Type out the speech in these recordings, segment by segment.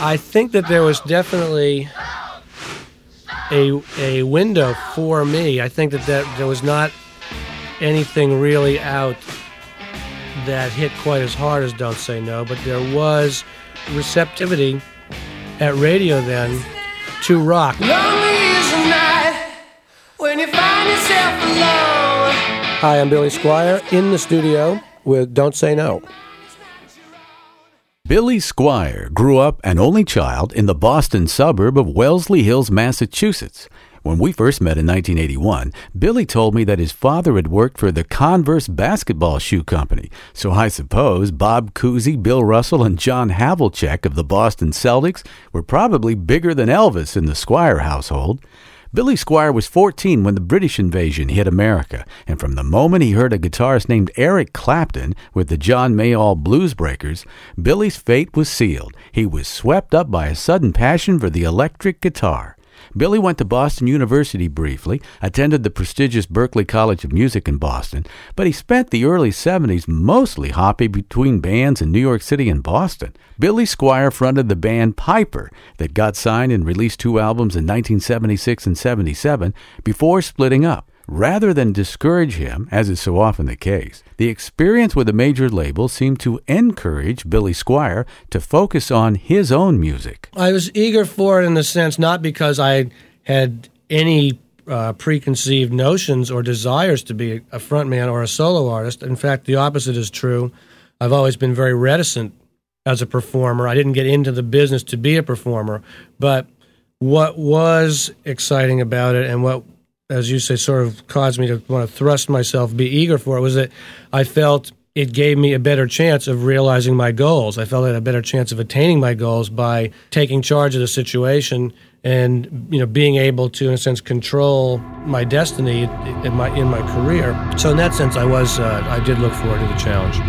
I think that there was definitely a window for me. I think that there was not anything really out that hit quite as hard as Don't Say No, but there was receptivity at radio then to rock. Lonely is the night when you find yourself alone. Hi, I'm Billy Squier in the studio with Don't Say No. Billy Squier grew up an only child in the Boston suburb of Wellesley Hills, Massachusetts. When we first met in 1981, Billy told me that his father had worked for the Converse basketball shoe company, so I suppose Bob Cousy, Bill Russell, and John Havlicek of the Boston Celtics were probably bigger than Elvis in the Squier household. Billy Squier was 14 when the British invasion hit America, and from the moment he heard a guitarist named Eric Clapton with the John Mayall Blues Breakers, Billy's fate was sealed. He was swept up by a sudden passion for the electric guitar. Billy went to Boston University briefly, attended the prestigious Berklee College of Music in Boston, but he spent the early 70s mostly hopping between bands in New York City and Boston. Billy Squier fronted the band Piper that got signed and released 2 albums in 1976 and 77 before splitting up. Rather than discourage him, as is so often the case, the experience with a major label seemed to encourage Billy Squier to focus on his own music. I was eager for it in the sense not because I had any preconceived notions or desires to be a frontman or a solo artist. In fact, the opposite is true. I've always been very reticent as a performer. I didn't get into the business to be a performer. But what was exciting about it and what, as you say, sort of caused me to want to thrust myself, be eager for it, was that I felt it gave me a better chance of realizing my goals. I felt I had a better chance of attaining my goals by taking charge of the situation and, being able to, in a sense, control my destiny in my career. So in that sense, I did look forward to the challenge.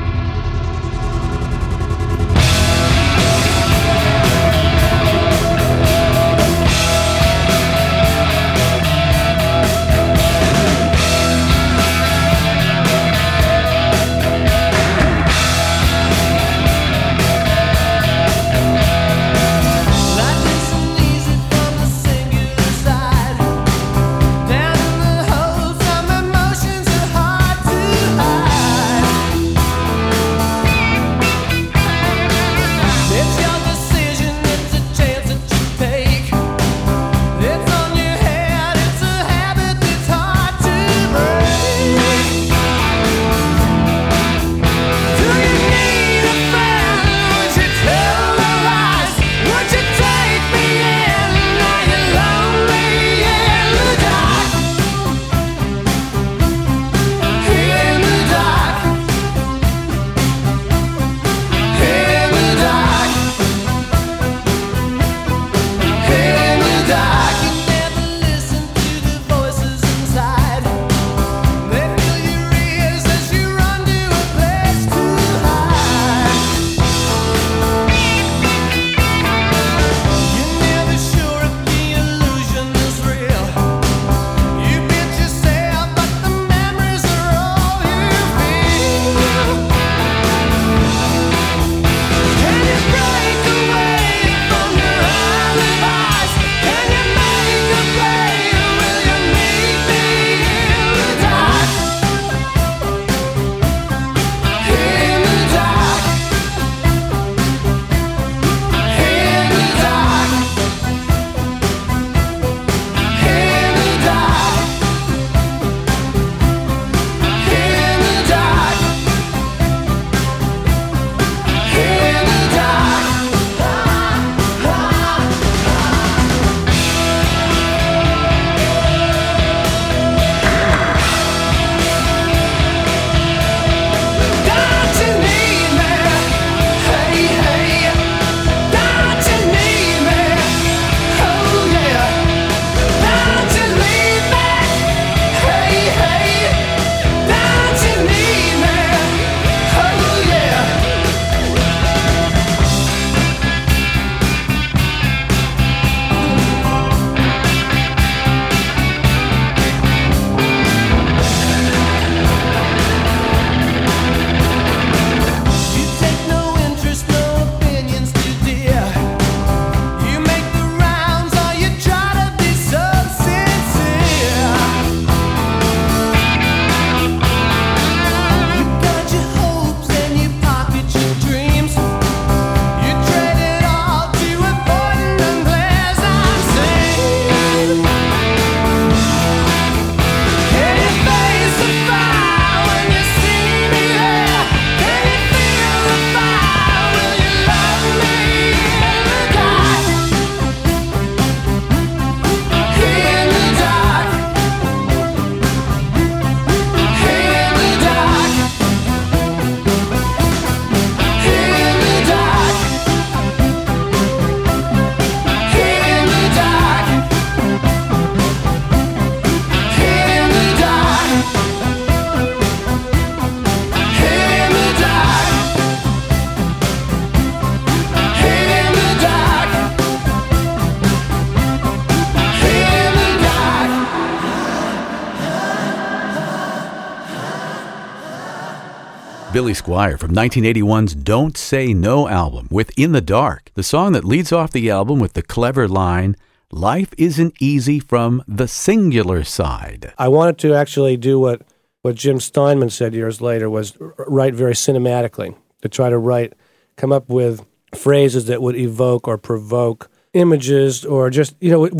Billy Squier from 1981's Don't Say No album with In the Dark, the song that leads off the album with the clever line, "Life isn't easy from the singular side." I wanted to actually do what Jim Steinman said years later, was write very cinematically, to try to come up with phrases that would evoke or provoke images, or just,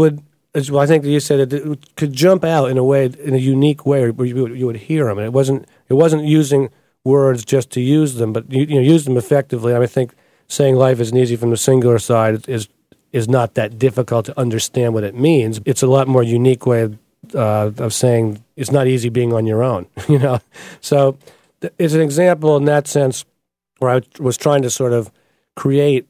I think that you said it could jump out in a unique way where you would hear them. And it wasn't using words just to use them, but use them effectively. I think saying life isn't easy from the singular side is not that difficult to understand what it means. It's a lot more unique way of saying it's not easy being on your own, So it's an example in that sense where I was trying to sort of create,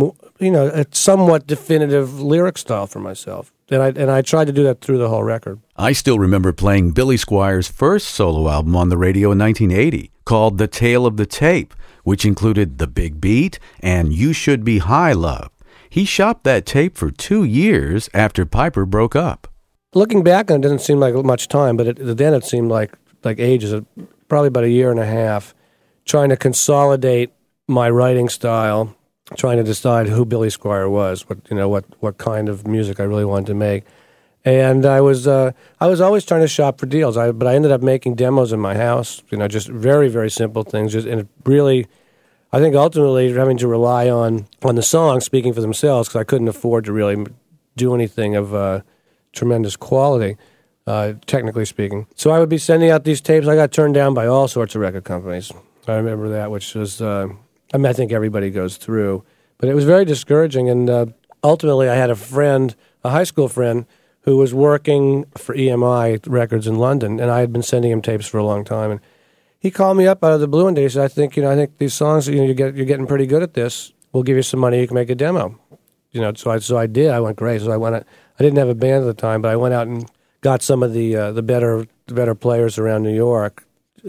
a somewhat definitive lyric style for myself. And I tried to do that through the whole record. I still remember playing Billy Squier's first solo album on the radio in 1980, called The Tale of the Tape, which included The Big Beat and You Should Be High, Love. He shopped that tape for 2 years after Piper broke up. Looking back on it, doesn't seem like much time, but then it seemed like ages, probably about a year and a half, trying to consolidate my writing style, trying to decide who Billy Squier was, what kind of music I really wanted to make. And I was always trying to shop for deals, but I ended up making demos in my house, just very, very simple things. And it really, I think ultimately having to rely on the songs speaking for themselves, because I couldn't afford to really do anything of tremendous quality, technically speaking. So I would be sending out these tapes. I got turned down by all sorts of record companies. I remember that, which was, I think everybody goes through. But it was very discouraging, and ultimately I had a high school friend, who was working for EMI Records in London, and I had been sending him tapes for a long time. And he called me up out of the blue one day. He said, I think these songs, you're getting pretty good at this. We'll give you some money. You can make a demo. So I did. I went, great. So I didn't have a band at the time, but I went out and got some of the better players around New York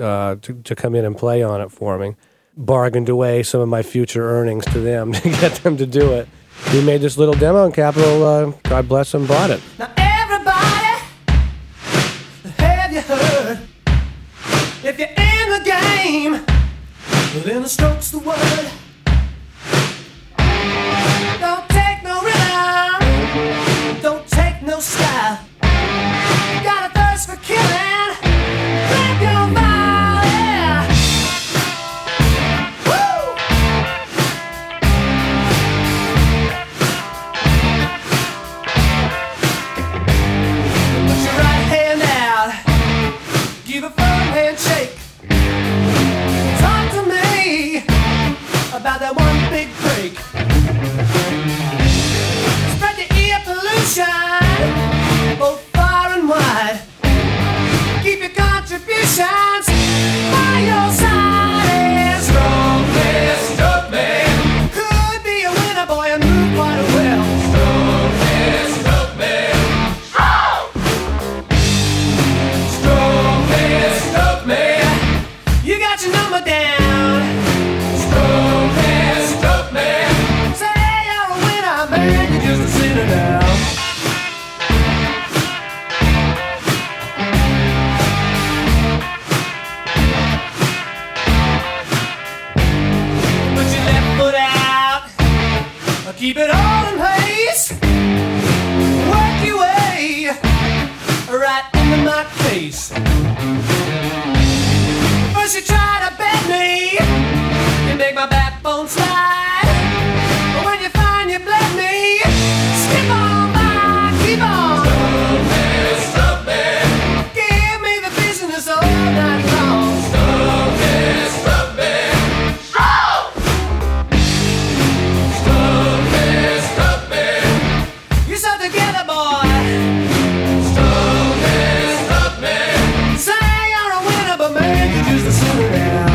to come in and play on it for me. Bargained away some of my future earnings to them to get them to do it. We made this little demo, and Capitol, God bless them, bought it. Now everybody, have you heard? If you're in the game, well, then the stroke's the word. Don't take no rhythm, don't take no style. You got a thirst for killing, grab your vial, yeah. Woo! Put your right hand out, give a firm handshake. Talk to me about that one big break. Spread the ear pollution both far and wide. Keep your contributions by your side. And strong man could be a winner, boy, and move quite well. Strong man, strong man, you got your number down. Strong man, say you're a winner, man, you're just a sinner now. Put your left foot out, keep it all in place. Work your way right into my face. First you try to bend me, you make my backbone slide. But when you find you bled me, skip on by, keep on. Stop man, give me the business all night long. Stop man, stop man, you're so together, boy. Stop man, say you're a winner, but man, you're just a sinner now.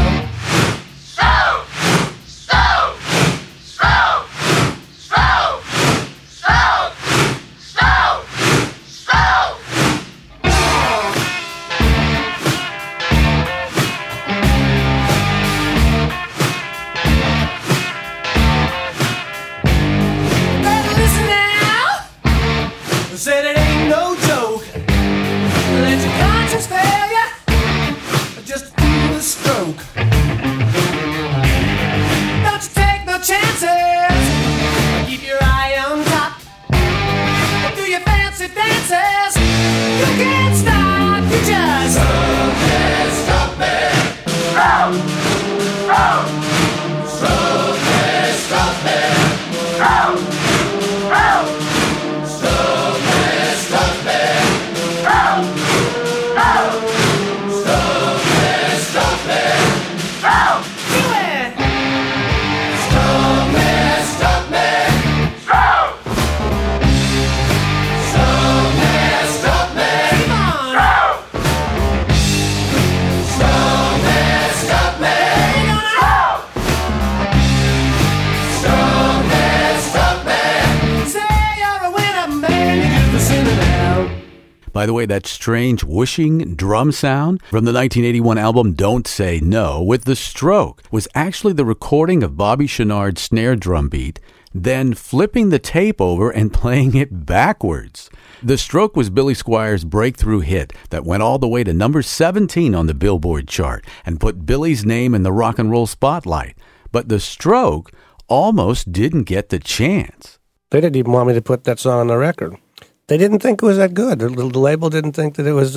dancing it out. By the way, that strange whooshing drum sound from the 1981 album Don't Say No with The Stroke was actually the recording of Bobby Chouinard's snare drum beat, then flipping the tape over and playing it backwards. The Stroke was Billy Squier's breakthrough hit that went all the way to number 17 on the Billboard chart and put Billy's name in the rock and roll spotlight. But The Stroke almost didn't get the chance. They didn't even want me to put that song on the record. They didn't think it was that good. The label didn't think that it was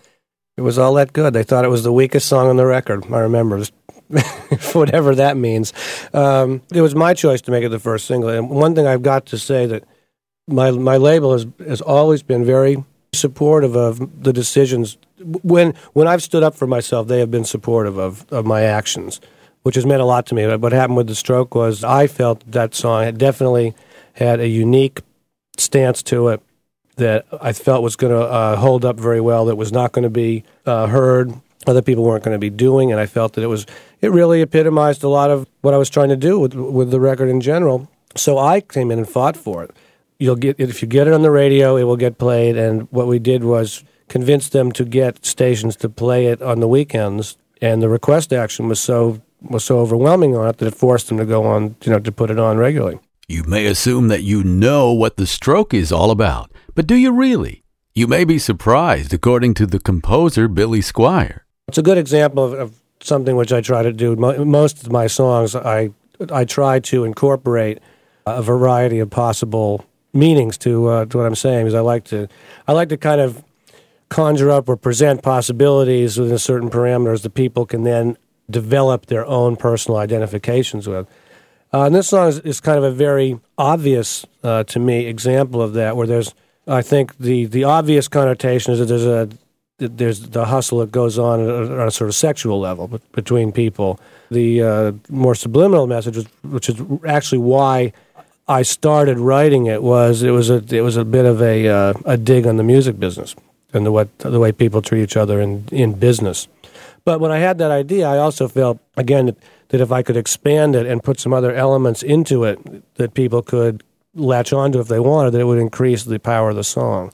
all that good. They thought it was the weakest song on the record. I remember, whatever that means. It was my choice to make it the first single. And one thing I've got to say that my label has always been very supportive of the decisions. When I've stood up for myself, they have been supportive of my actions, which has meant a lot to me. What happened with The Stroke was I felt that song had definitely had a unique stance to it that I felt was going to hold up very well, that was not going to be heard, other people weren't going to be doing, and I felt that it really epitomized a lot of what I was trying to do with the record in general. So I came in and fought for it. If you get it on the radio, it will get played, and what we did was convince them to get stations to play it on the weekends, and the request action was so overwhelming on it that it forced them to go on, to put it on regularly. You may assume that you know what The Stroke is all about, but do you really? You may be surprised, according to the composer Billy Squier. It's a good example of something which I try to do. Most of my songs, I try to incorporate a variety of possible meanings to what I'm saying, because I like to kind of conjure up or present possibilities within certain parameters that people can then develop their own personal identifications with. And this song is kind of a very obvious, to me, example of that, where I think the obvious connotation is that there's the hustle that goes on a sort of sexual level between people. The more subliminal message, which is actually why I started writing it, was a bit of a dig on the music business and the way people treat each other in business. But when I had that idea, I also felt, again, that if I could expand it and put some other elements into it that people could latch onto if they wanted, that it would increase the power of the song.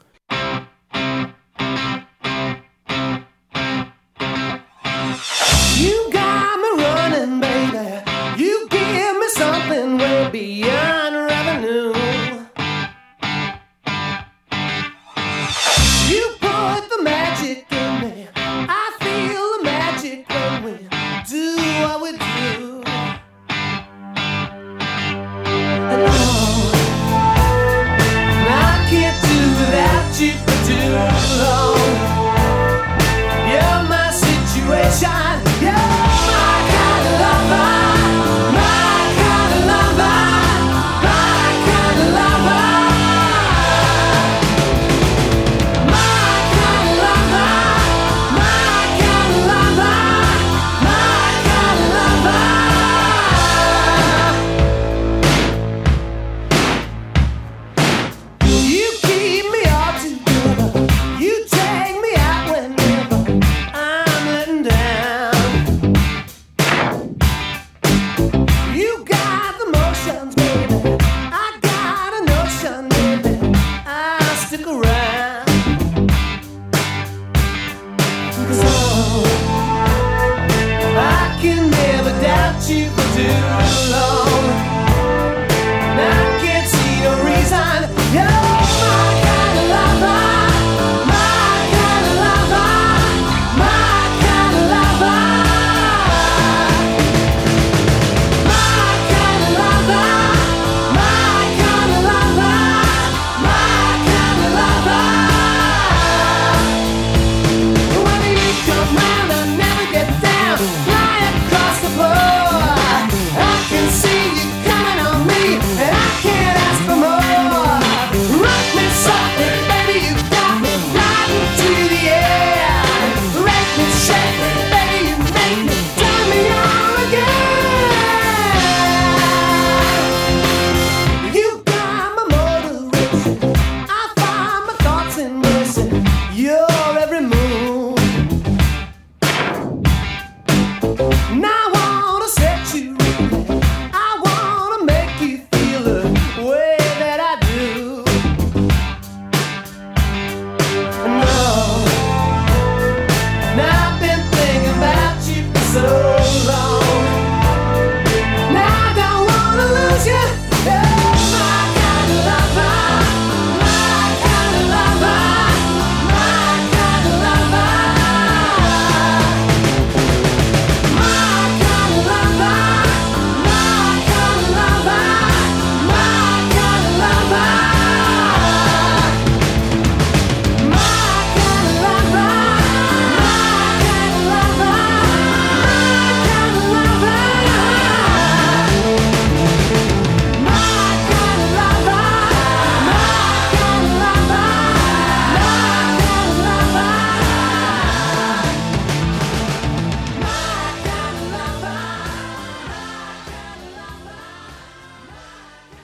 You got me running, baby. You give me something way beyond revenue. You put the magic in me. I feel the magic when we do what we do. And I can't do without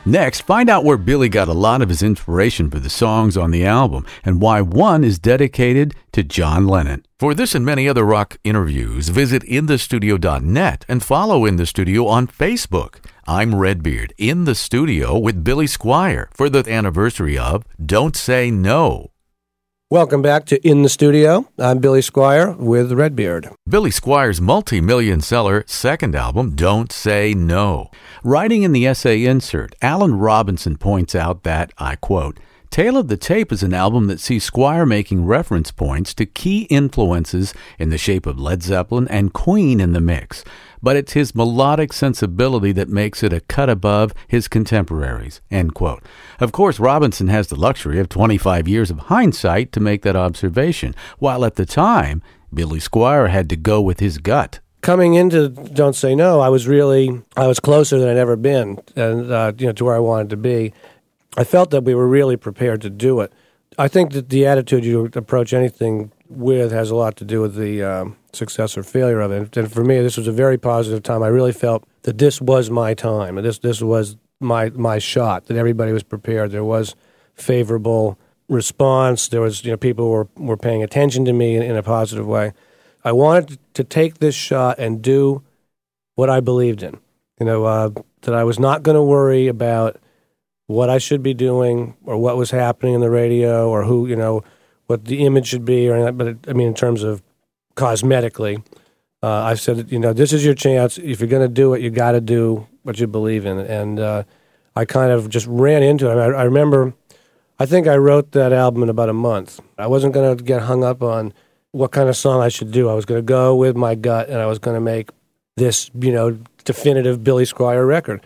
Next, find out where Billy got a lot of his inspiration for the songs on the album and why one is dedicated to John Lennon. For this and many other rock interviews, visit inthestudio.net and follow In the Studio on Facebook. I'm Redbeard, in the studio with Billy Squier for the anniversary of Don't Say No. Welcome back to In the Studio. I'm Billy Squier with Redbeard. Billy Squier's multi-million seller second album, Don't Say No. Writing in the essay insert, Alan Robinson points out that, I quote, Tale of the Tape is an album that sees Squier making reference points to key influences in the shape of Led Zeppelin and Queen in the mix, but it's his melodic sensibility that makes it a cut above his contemporaries, end quote. Of course, Robinson has the luxury of 25 years of hindsight to make that observation, while at the time, Billy Squier had to go with his gut. Coming into Don't Say No, I was closer than I'd ever been, and to where I wanted to be. I felt that we were really prepared to do it. I think that the attitude you approach anything with has a lot to do with the success or failure of it. And for me, this was a very positive time. I really felt that this was my time. This was my shot, that everybody was prepared. There was favorable response. There was, people were paying attention to me in a positive way. I wanted to take this shot and do what I believed in. That I was not going to worry about what I should be doing or what was happening in the radio or who, what the image should be or anything. But in terms of cosmetically, I said, this is your chance. If you're going to do it, you got to do what you believe in. And I kind of just ran into it. I remember, I think I wrote that album in about a month. I wasn't going to get hung up on what kind of song I should do. I was going to go with my gut, and I was going to make this, definitive Billy Squier record.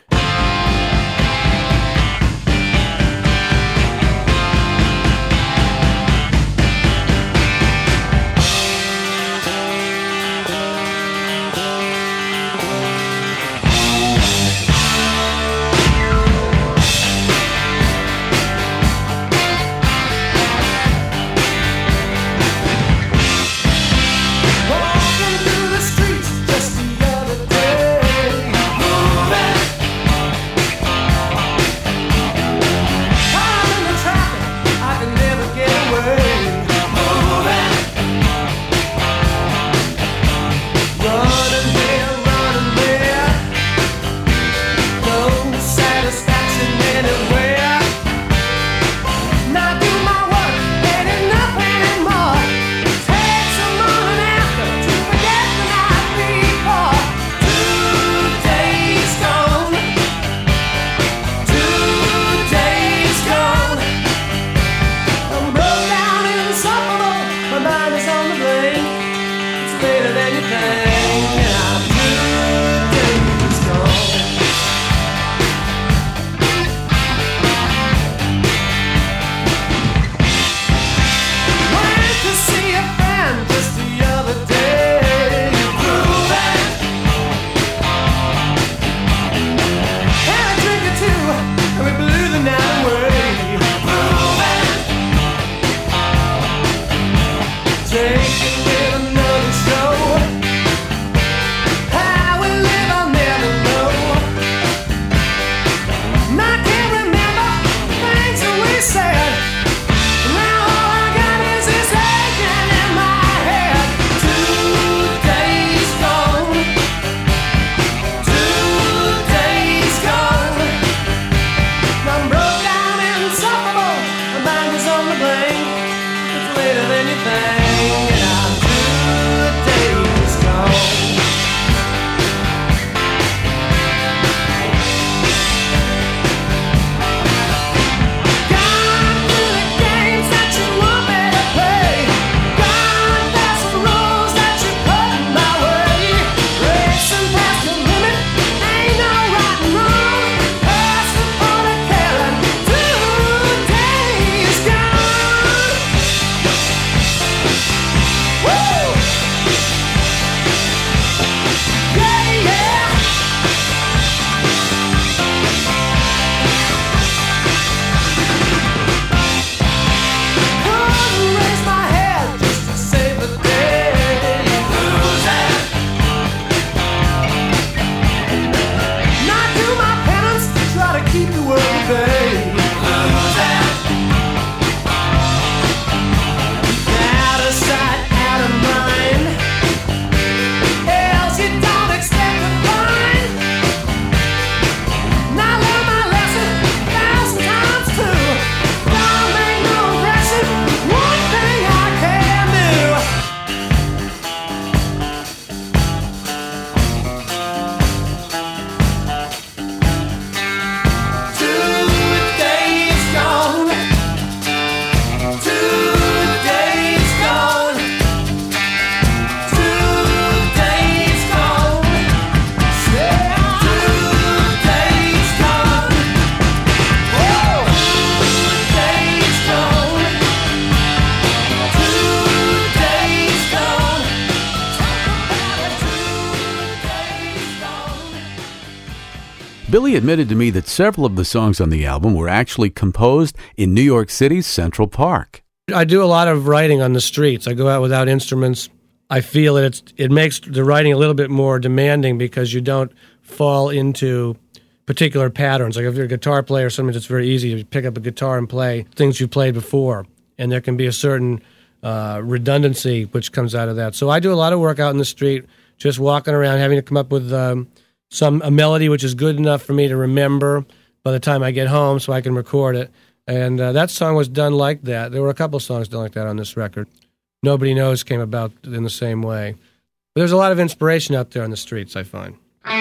Billy admitted to me that several of the songs on the album were actually composed in New York City's Central Park. I do a lot of writing on the streets. I go out without instruments. I feel that it makes the writing a little bit more demanding because you don't fall into particular patterns. Like if you're a guitar player, sometimes it's very easy to pick up a guitar and play things you played before, and there can be a certain redundancy which comes out of that. So I do a lot of work out in the street, just walking around, having to come up with a melody which is good enough for me to remember by the time I get home so I can record it. And that song was done like that. There were a couple songs done like that on this record. Nobody Knows came about in the same way. But there's a lot of inspiration out there on the streets, I find.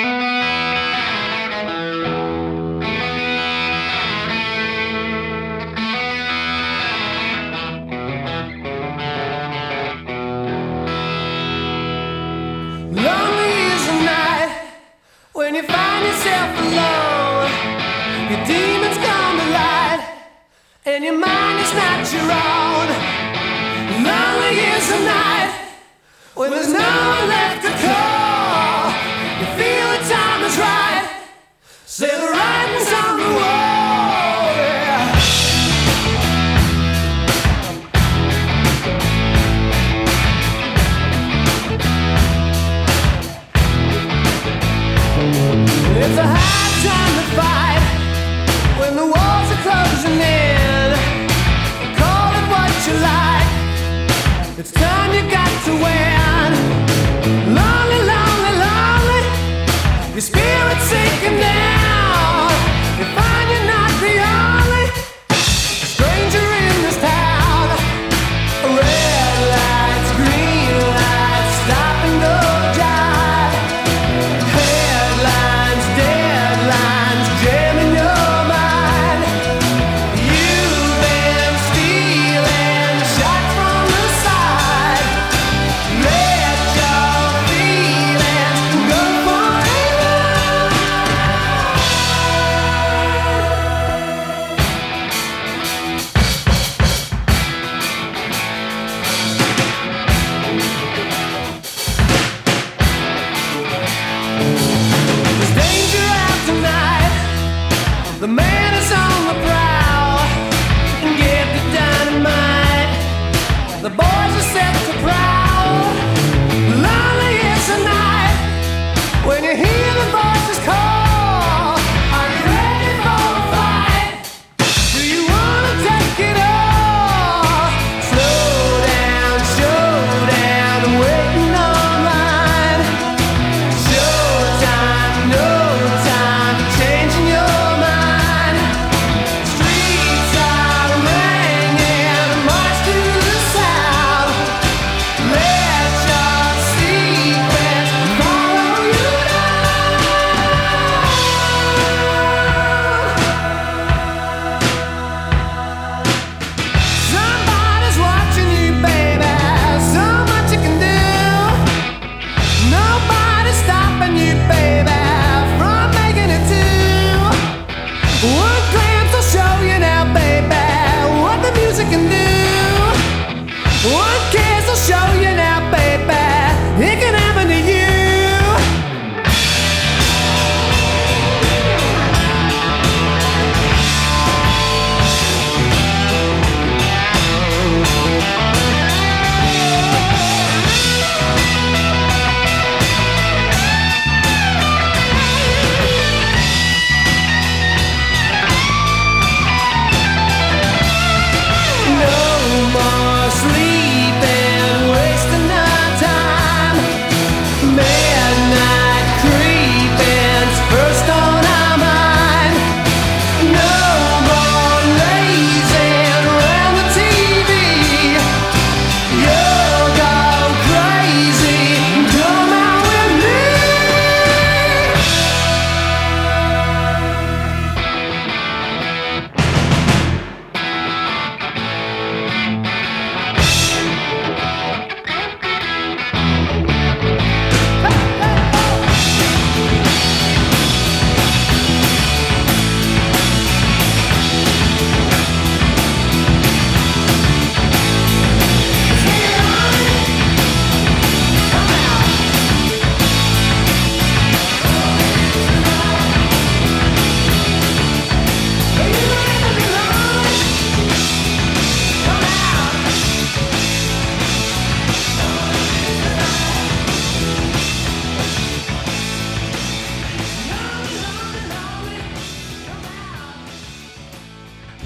Lonely is the night when you find yourself alone. Your demons come to light, and your mind is not your own. Lonely is the night when there's no one left to call. You feel the time is right, say the writing's on the wall. Yeah. It's a hard time to fight when the walls are closing in. Call it what you like, it's time you got to win. Lonely, lonely, lonely, your spirit's sinking down. You find you're not the only stranger in this town. Red lights, green lights, stop and go jive. Headlines, deadlines, jamming your mind. You've been stealing shots from the side.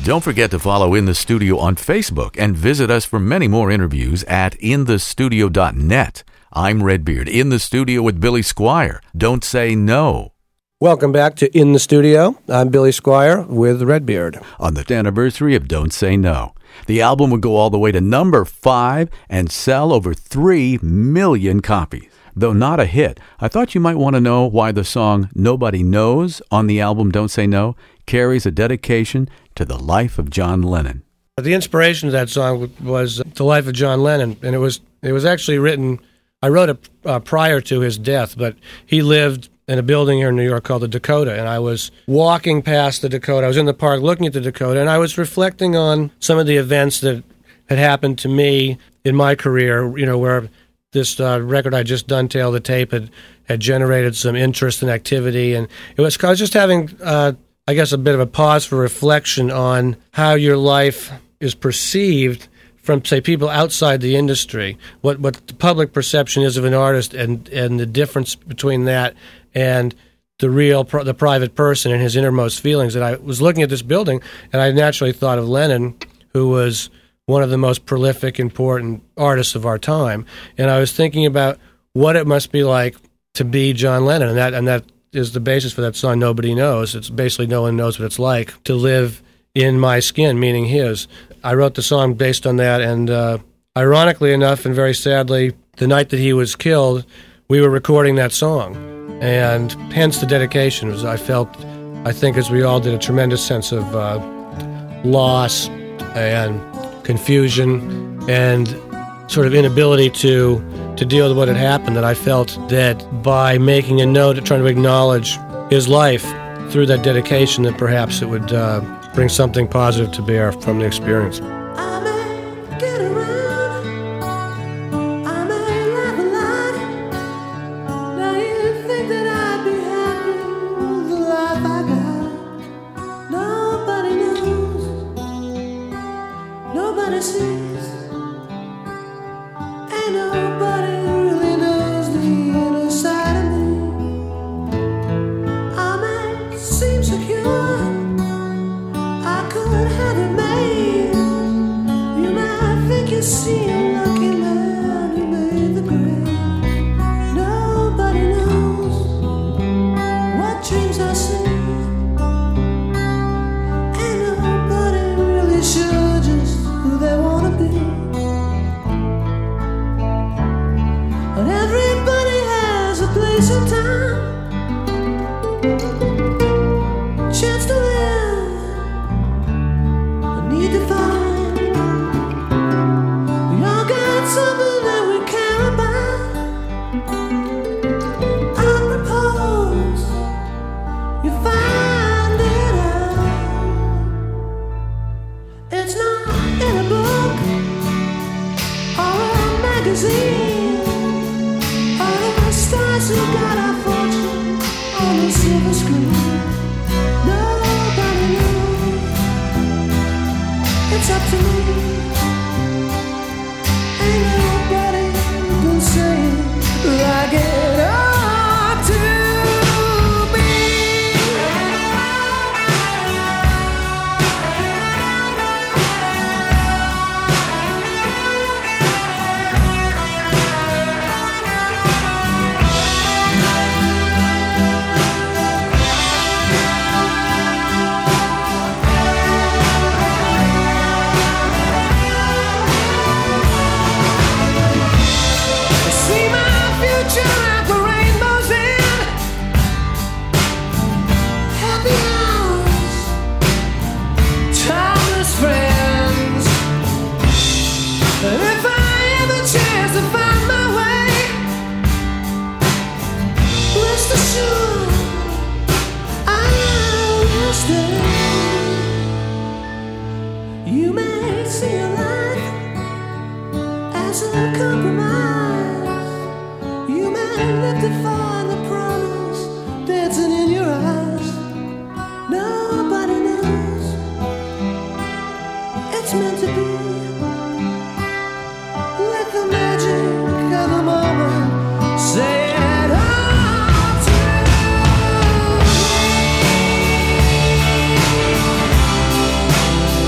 Don't forget to follow In the Studio on Facebook and visit us for many more interviews at inthestudio.net. I'm Redbeard, in the studio with Billy Squier. Don't say no. Welcome back to In the Studio. I'm Billy Squier with Redbeard. On the anniversary of Don't Say No, the album would go all the way to number 5 and sell over 3 million copies. Though not a hit, I thought you might want to know why the song Nobody Knows on the album Don't Say No carries a dedication to the life of John Lennon. The inspiration of that song was the life of John Lennon, and it was actually written, I wrote it prior to his death, but he lived in a building here in New York called the Dakota, and I was walking past the Dakota. I was in the park looking at the Dakota, and I was reflecting on some of the events that had happened to me in my career, where this record I just done, Tail the Tape, had generated some interest and activity, and I was just having, I guess, a bit of a pause for reflection on how your life is perceived from, say, people outside the industry, what the public perception is of an artist, and the difference between that and the private person and his innermost feelings. And I was looking at this building, and I naturally thought of Lennon, who was one of the most prolific, important artists of our time. And I was thinking about what it must be like to be John Lennon, and that is the basis for that song, Nobody Knows. It's basically no one knows what it's like to live in my skin, meaning his. I wrote the song based on that, and ironically enough, and very sadly, the night that he was killed, we were recording that song, and hence the dedication. I think as we all did, a tremendous sense of loss and confusion and sort of inability to deal with what had happened, that I felt that by making a note, trying to acknowledge his life through that dedication, that perhaps it would bring something positive to bear from the experience. I may get around, I may laugh a lot. Now you think that I'd be happy with the life I got. Nobody knows, nobody sees, ain't nobody really knows the inner side of me. I may seem secure, I could have it made. You might think you see a lucky man who made the grade. Nobody knows what dreams I see, and nobody really sure just who they wanna be. But everybody has a place and time, chance to live, a need to find. We all got something that we care about. I propose you find it out. It's not in a book or a magazine, or the stars who got our fortune on the silver screen. Nobody knows. It's up to me. Ain't nobody can say like it ought to be. See my future at the rainbow's end. Happy hours, timeless friends. And if I have a chance to find my way, rest assured I will stay. You may see your life as a compromise. You may live to find the promise dancing in your eyes. Nobody knows it's meant to be. Let the magic of the moment say it all to me.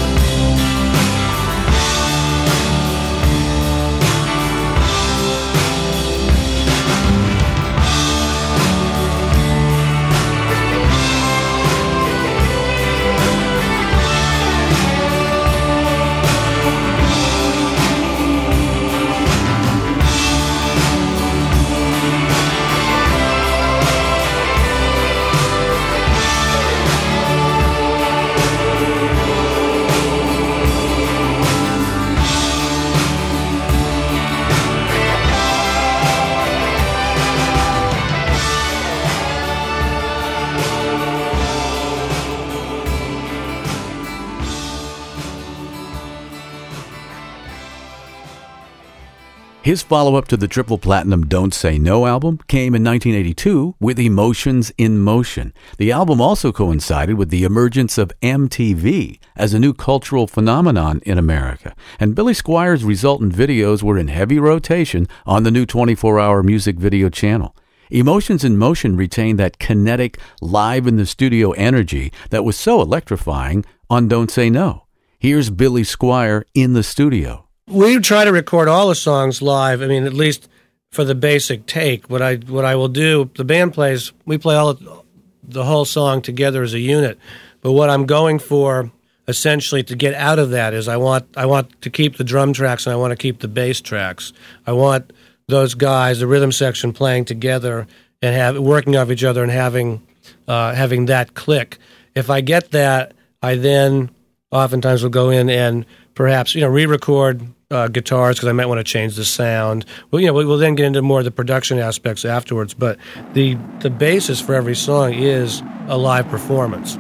His follow-up to the triple platinum Don't Say No album came in 1982 with Emotions in Motion. The album also coincided with the emergence of MTV as a new cultural phenomenon in America, and Billy Squier's resultant videos were in heavy rotation on the new 24-hour music video channel. Emotions in Motion retained that kinetic, live-in-the-studio energy that was so electrifying on Don't Say No. Here's Billy Squier in the studio. We try to record all the songs live. I mean, at least for the basic take. What I will do, the band plays, we play the whole song together as a unit. But what I'm going for, essentially, to get out of that is I want to keep the drum tracks and I want to keep the bass tracks. I want those guys, the rhythm section, playing together and working off each other and having that click. If I get that, I then oftentimes will go in and perhaps re-record guitars because I might want to change the sound. Well, we'll then get into more of the production aspects afterwards. But the basis for every song is a live performance.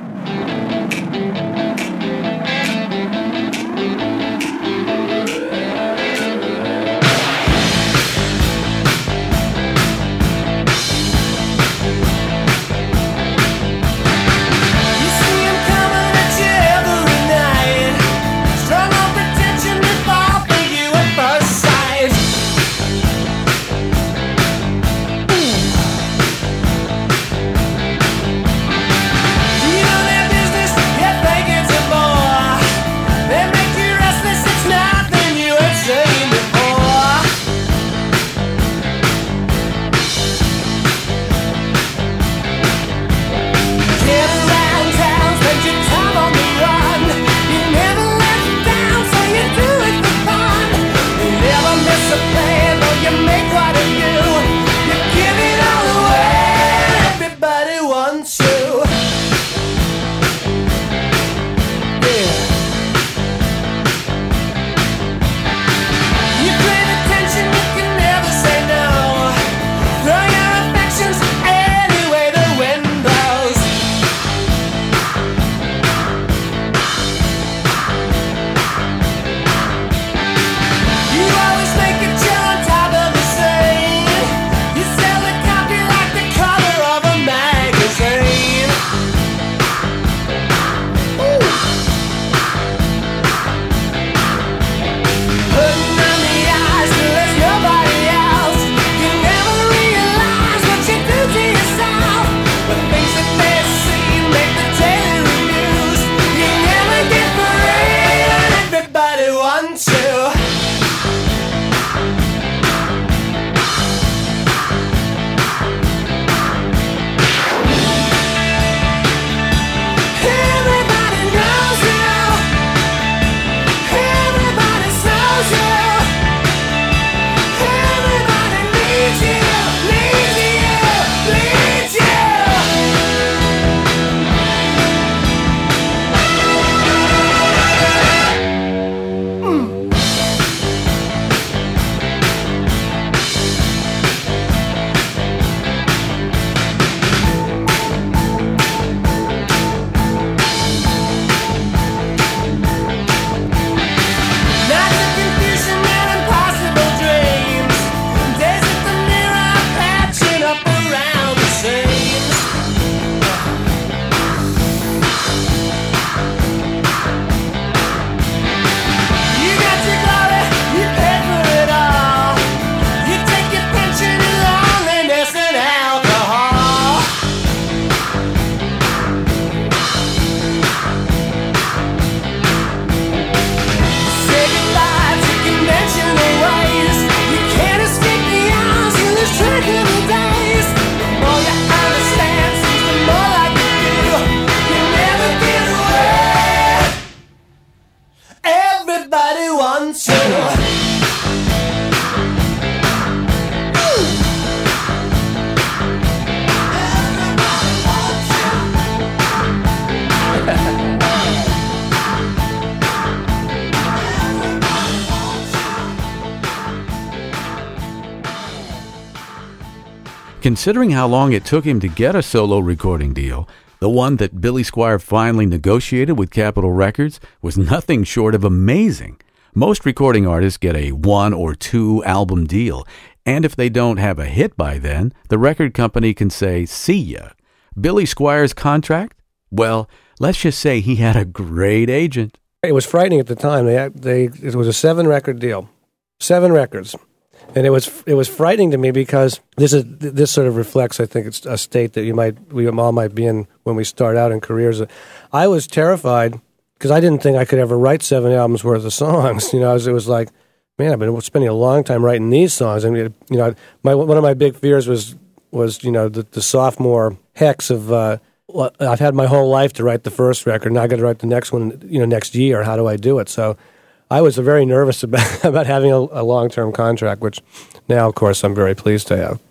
Considering how long it took him to get a solo recording deal, the one that Billy Squier finally negotiated with Capitol Records was nothing short of amazing. Most recording artists get a 1 or 2 album deal, and if they don't have a hit by then, the record company can say, see ya. Billy Squier's contract? Well, let's just say he had a great agent. It was frightening at the time. It was a 7-record deal, 7 records, and it was frightening to me because this sort of reflects, I think, it's a state that we all might be in when we start out in careers. I was terrified because I didn't think I could ever write 7 albums worth of songs. It was like, man, I've been spending a long time writing these songs. I mean, one of my big fears was the sophomore hex of. Well, I've had my whole life to write the first record. Now I got to write the next one, next year. How do I do it? So I was very nervous about having a long-term contract, which now, of course, I'm very pleased to have.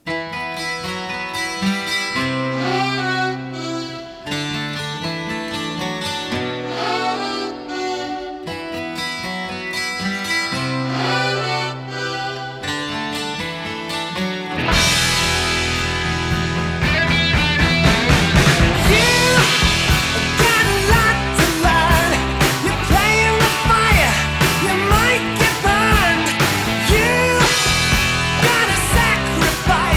Sacrifice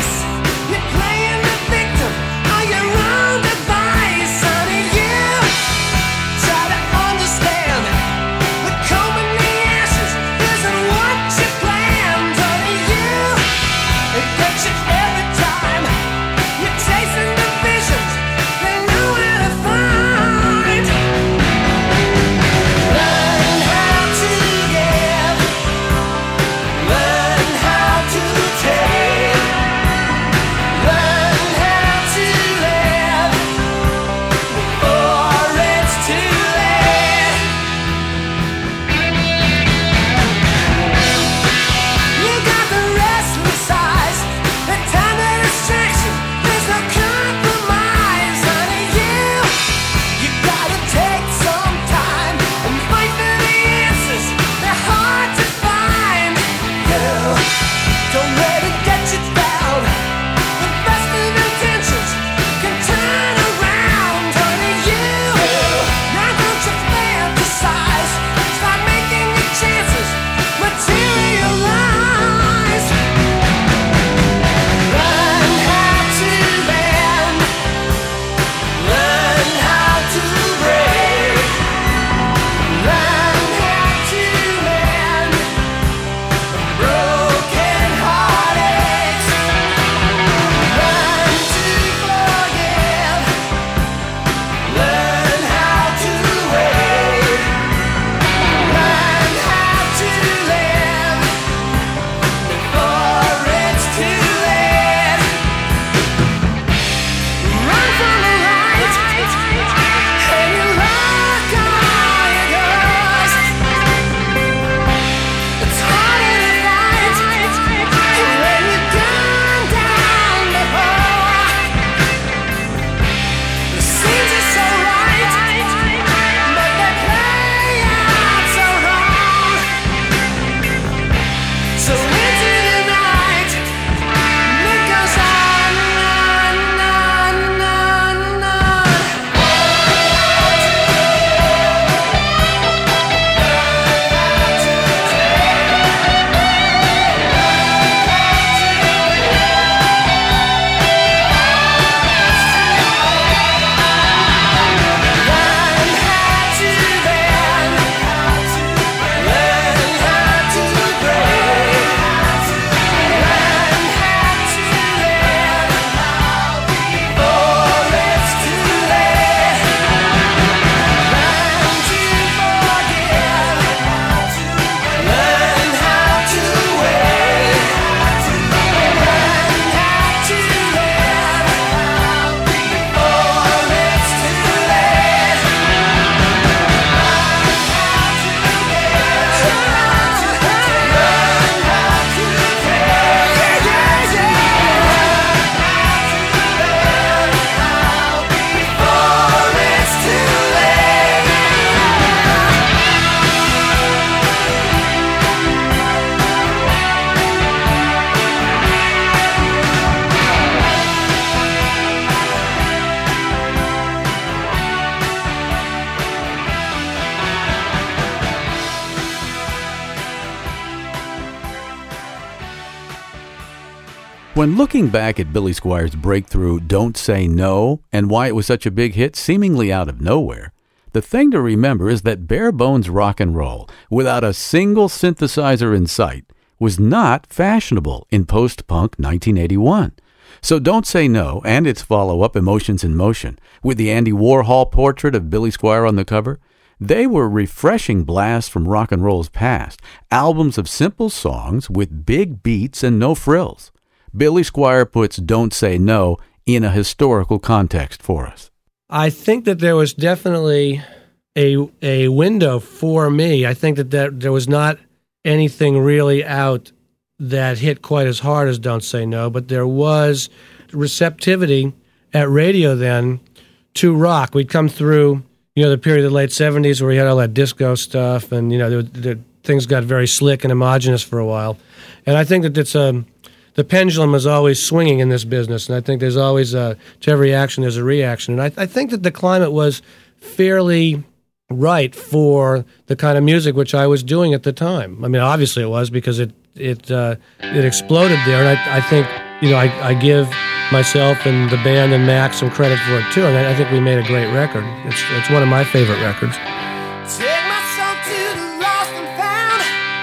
When looking back at Billy Squier's breakthrough Don't Say No and why it was such a big hit seemingly out of nowhere, the thing to remember is that bare-bones rock and roll, without a single synthesizer in sight, was not fashionable in post-punk 1981. So Don't Say No and its follow-up Emotions in Motion, with the Andy Warhol portrait of Billy Squier on the cover, they were refreshing blasts from rock and roll's past, albums of simple songs with big beats and no frills. Billy Squier puts Don't Say No in a historical context for us. I think that there was definitely a window for me. I think that there was not anything really out that hit quite as hard as Don't Say No, but there was receptivity at radio then to rock. We'd come through, the period of the late 70s where we had all that disco stuff, and, things got very slick and homogenous for a while. And I think that the pendulum is always swinging in this business, and I think there's always, to every action, there's a reaction. And I think that the climate was fairly right for the kind of music which I was doing at the time. I mean, obviously it was, because it exploded there, and I think, I give myself and the band and Max some credit for it too, and I think we made a great record. It's one of my favorite records. Take my soul to the lost and found.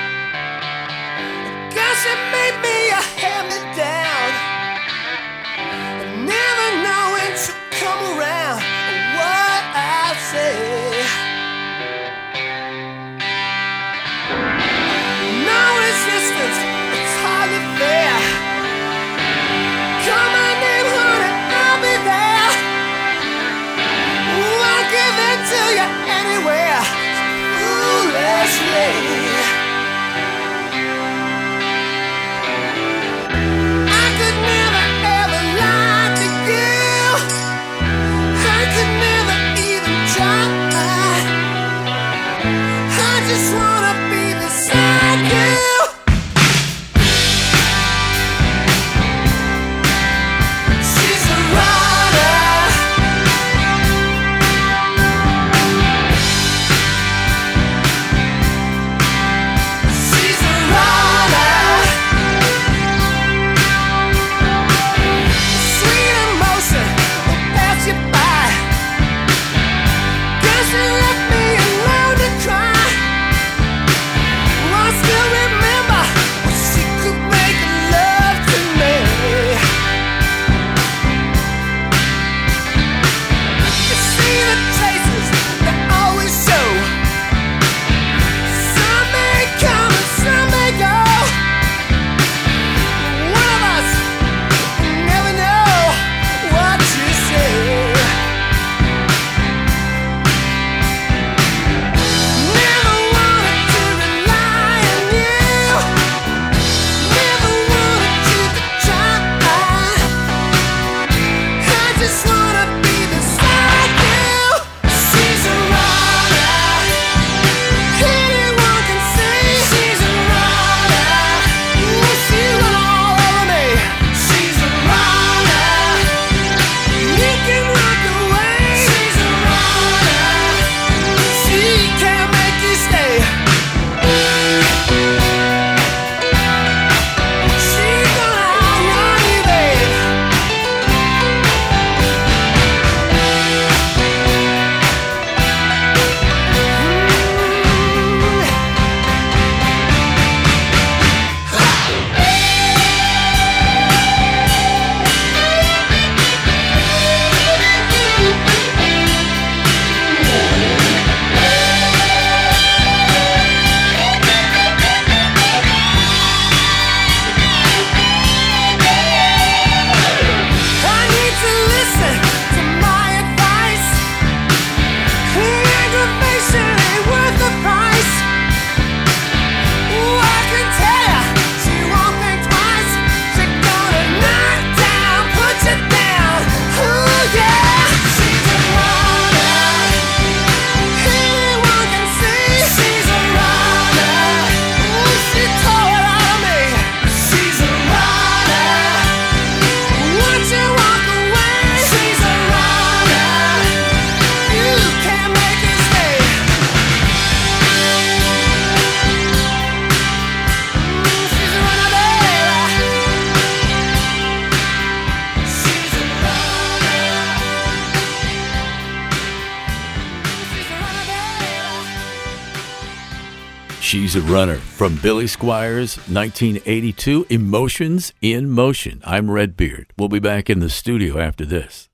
Guess it made me a hand-me-down. I never know when to come around or what I say. No resistance, it's hardly fair. Call my name, honey, I'll be there. Ooh, I'll give it to you anywhere. Foolishly. She's a Runner from Billy Squires, 1982, Emotions in Motion. I'm Redbeard. We'll be back in the studio after this.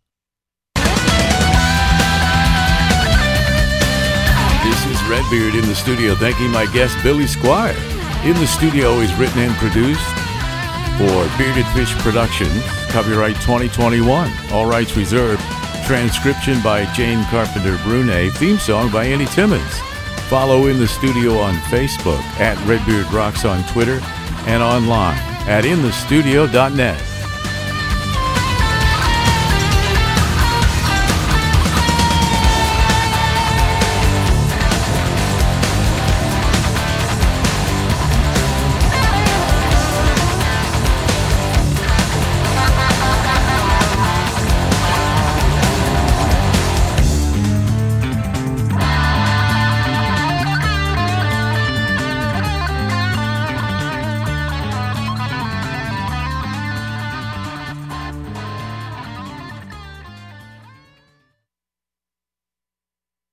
This is Redbeard in the studio, thanking my guest, Billy Squire. In the studio is written and produced for Bearded Fish Productions, copyright 2021, all rights reserved. Transcription by Jane Carpenter Brunet, theme song by Andy Timmons. Follow In the Studio on Facebook, at Redbeard Rocks on Twitter, and online at inthestudio.net.